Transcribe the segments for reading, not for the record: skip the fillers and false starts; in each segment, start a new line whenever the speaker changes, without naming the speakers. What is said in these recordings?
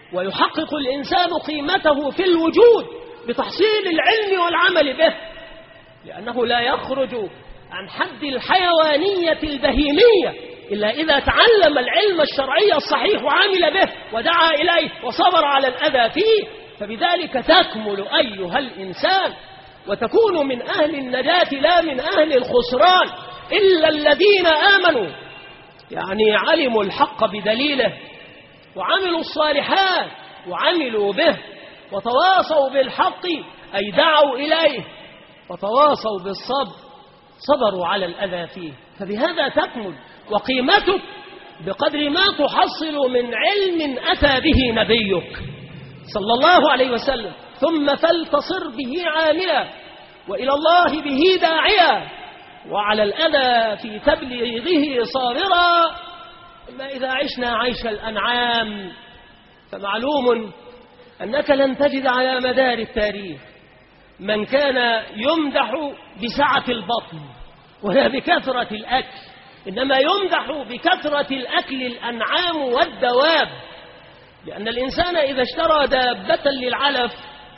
ويحقق الإنسان قيمته في الوجود بتحصيل العلم والعمل به، لأنه لا يخرج عن حد الحيوانية البهيمية إلا إذا تعلم العلم الشرعي الصحيح وعمل به ودعا إليه وصبر على الأذى فيه، فبذلك تكمل أيها الإنسان وتكون من أهل النجاة لا من أهل الخسران. إلا الذين آمنوا، يعني علموا الحق بدليله وعملوا الصالحات وعملوا به وتواصوا بالحق أي دعوا إليه وتواصوا بالصبر، صبروا على الأذى فيه، فبهذا تكمل وقيمتك بقدر ما تحصل من علم أتى به نبيك صلى الله عليه وسلم، ثم فلتصر به عاملا وإلى الله به داعيا وعلى الأذى في تبليغه صابرا. أما إذا عشنا عيش الأنعام فمعلوم أنك لن تجد على مدار التاريخ من كان يمدح بسعة البطن ولا بكثرة الأكل، إنما يمدح بكثرة الأكل الأنعام والدواب، لأن الإنسان إذا اشترى دابة للعلف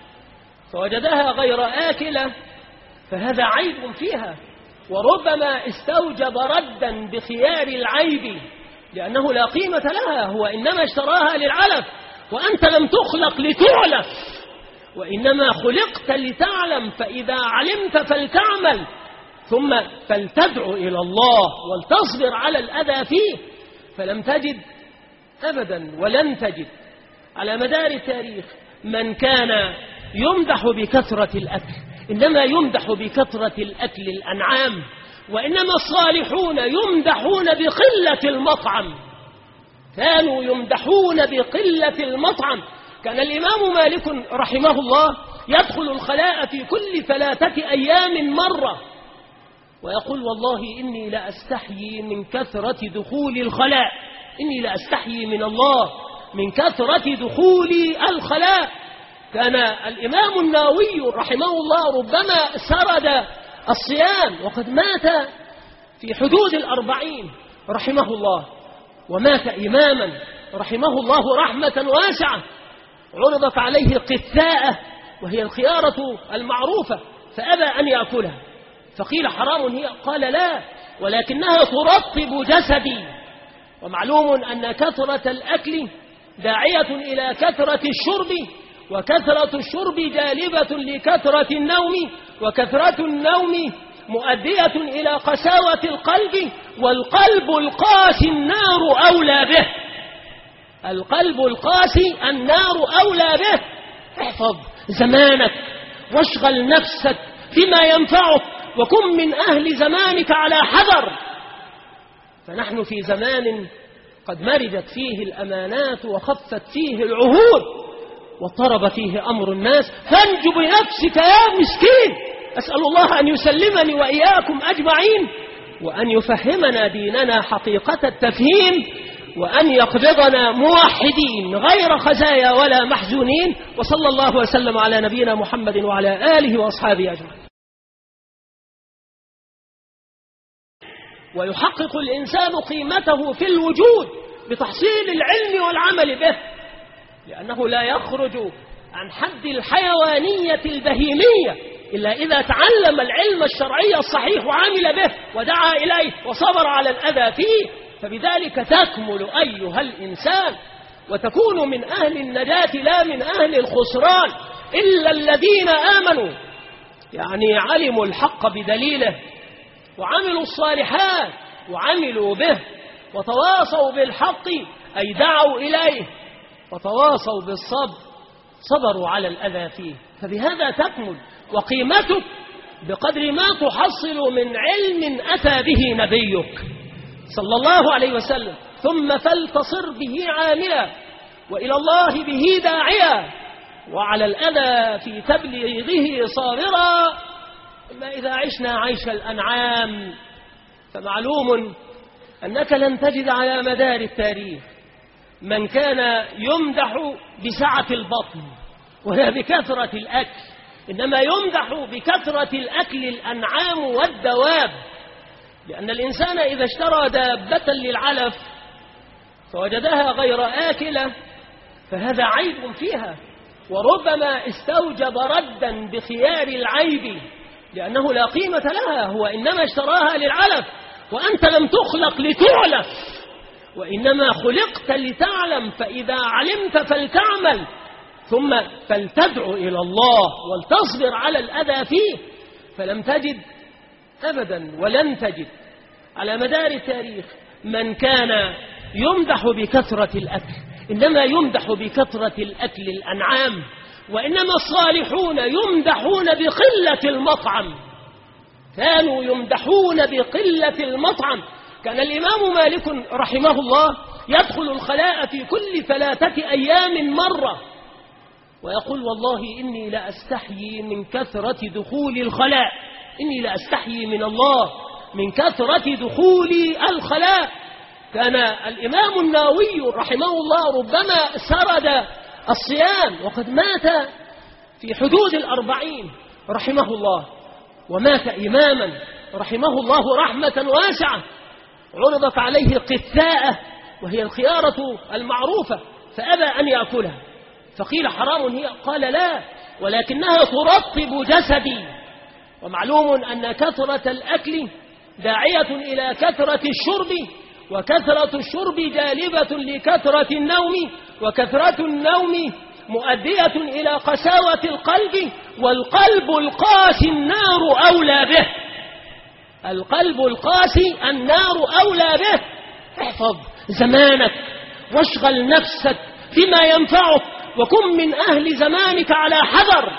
فوجدها غير آكلة فهذا عيب فيها، وربما استوجب ردا بخيار العيب لأنه لا قيمة لها، هو إنما اشتراها للعلف وأنت لم تخلق لتعلف، وإنما خلقت لتعلم، فإذا علمت فلتعمل ثم فلتدعو إلى الله ولتصبر على الأذى فيه. فلم تجد أبدا ولن تجد على مدار التاريخ من كان يمدح بكثرة الأكل، إنما يمدح بكثرة الأكل الأنعام، وإنما الصالحون يمدحون بقلة المطعم، كانوا يمدحون بقلة المطعم. كان الإمام مالك رحمه الله يدخل الخلاء في كل 3 أيام مرة ويقول والله إني لأستحيي من كثرة دخول الخلاء، إني لأستحيي من الله من كثرة دخول الخلاء. كان الإمام النووي رحمه الله ربما سرد الصيام وقد مات في حدود 40 رحمه الله، ومات إماما رحمه الله رحمة واسعة. عرضت عليه قثاءة وهي الخيارة المعروفة فأبى أن يأكلها، فقيل حرام هي، قال لا ولكنها ترطب جسدي، ومعلوم أن كثرة الأكل داعية إلى كثرة الشرب، وكثرة الشرب جالبة لكثرة النوم، وكثرة النوم مؤدية إلى قساوة القلب، والقلب القاسي النار أولى به، القلب القاسي النار أولى به. احفظ زمانك واشغل نفسك فيما ينفعك وكن من أهل زمانك على حذر، فنحن في زمان قد مرجت فيه الأمانات وخفت فيه العهود واضطرب فيه أمر الناس، فانج بنفسك يا مسكين. أسأل الله أن يسلمني وإياكم أجمعين، وأن يفهمنا ديننا حقيقة التفهيم، وأن يقبضنا موحدين غير خزايا ولا محزونين. وصلى الله وسلم على نبينا محمد وعلى آله وأصحابه أجمعين. ويحقق الإنسان قيمته في الوجود بتحصيل العلم والعمل به، لأنه لا يخرج عن حد الحيوانية البهيمية إلا إذا تعلم العلم الشرعي الصحيح وعمل به ودعا إليه وصبر على الأذى فيه، فبذلك تكمل أيها الإنسان وتكون من أهل النجاة لا من أهل الخسران. إلا الذين آمنوا، يعني علموا الحق بدليله وعملوا الصالحات وعملوا به وتواصوا بالحق أي دعوا إليه وتواصوا بالصبر، صبروا على الأذى فيه، فبهذا تكمل وقيمتك بقدر ما تحصل من علم أتى به نبيك صلى الله عليه وسلم، ثم فلتصر به عاملا وإلى الله به داعيا وعلى الأذى في تبليغه صابرا. أما إذا عشنا عيش الأنعام فمعلوم أنك لن تجد على مدار التاريخ من كان يمدح بسعة البطن ولا بكثرة الأكل، إنما يمدح بكثرة الأكل الأنعام والدواب، لأن الإنسان إذا اشترى دابة للعلف فوجدها غير آكلة فهذا عيب فيها، وربما استوجب ردا بخيار العيب لأنه لا قيمة لها، هو إنما اشتراها للعلف، وأنت لم تخلق لتعلف، وإنما خلقت لتعلم، فإذا علمت فلتعمل، ثم فلتدعو إلى الله ولتصبر على الأذى فيه. فلم تجد أبدا ولن تجد على مدار التاريخ من كان يمدح بكثرة الأكل، إنما يمدح بكثرة الأكل الأنعام، وإنما الصالحون يمدحون بقلة المطعم، كانوا يمدحون بقلة المطعم. كان الإمام مالك رحمه الله يدخل الخلاء في كل 3 أيام مرة، ويقول والله إني لأستحيي من كثرة دخول الخلاء، إني لأستحيي من الله من كثرة دخول الخلاء. كان الإمام النووي رحمه الله ربما سرد الصيام وقد مات في حدود 40 رحمه الله، ومات إماما رحمه الله رحمة واسعة. عرضت عليه قثاءة وهي الخيارة المعروفة فأبى أن يأكلها، فقيل حرام هي، قال لا، ولكنها ترطب جسدي، ومعلوم أن كثرة الأكل داعية إلى كثرة الشرب، وكثرة الشرب جالبة لكثرة النوم، وكثرة النوم مؤدية إلى قساوة القلب، والقلب القاسي النار أولى به، القلب القاسي النار أولى به. احفظ زمانك واشغل نفسك فيما ينفعك، وكن من أهل زمانك على حذر،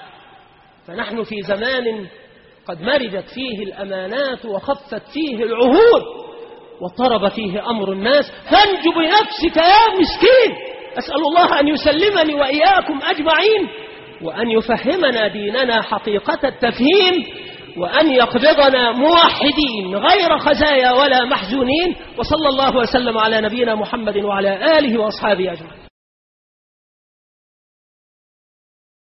فنحن في زمان قد مرجت فيه الأمانات وخفت فيه العهود واضطرب فيه أمر الناس، فانج بنفسك يا مسكين. أسأل الله أن يسلمني وإياكم أجمعين، وأن يفهمنا ديننا حقيقة التفهيم، وأن يقبضنا موحدين غير خزايا ولا محزونين. وصلى الله وسلم على نبينا محمد وعلى آله وأصحابه أجمعين.